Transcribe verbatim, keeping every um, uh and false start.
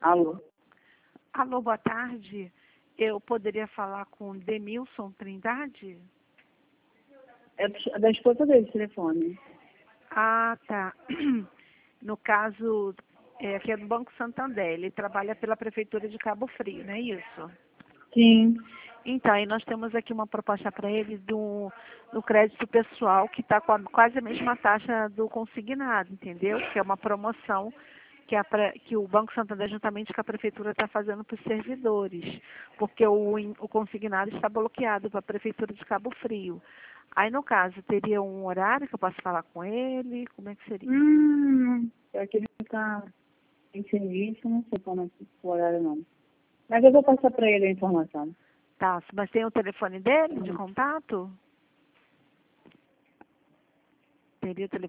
Alô? Alô, boa tarde. Eu poderia falar com Demilson Trindade? É da esposa dele, o telefone. Ah, tá. No caso, é, aqui é do Banco Santander. Ele trabalha pela Prefeitura de Cabo Frio, não é isso? Sim. Então, aí nós temos aqui uma proposta para ele do, do crédito pessoal, que está com a, quase a mesma taxa do consignado, entendeu? Que é uma promoção que, a, pre- que o Banco Santander, juntamente com a Prefeitura, está fazendo para os servidores, porque o, in- o consignado está bloqueado para a Prefeitura de Cabo Frio. Aí, no caso, teria um horário que eu posso falar com ele? Como é que seria? Hum, é que ele tá em serviço, não sei como é que o horário não. Mas eu vou passar para ele a informação. Tá, mas tem o telefone dele de contato? Teria o telefone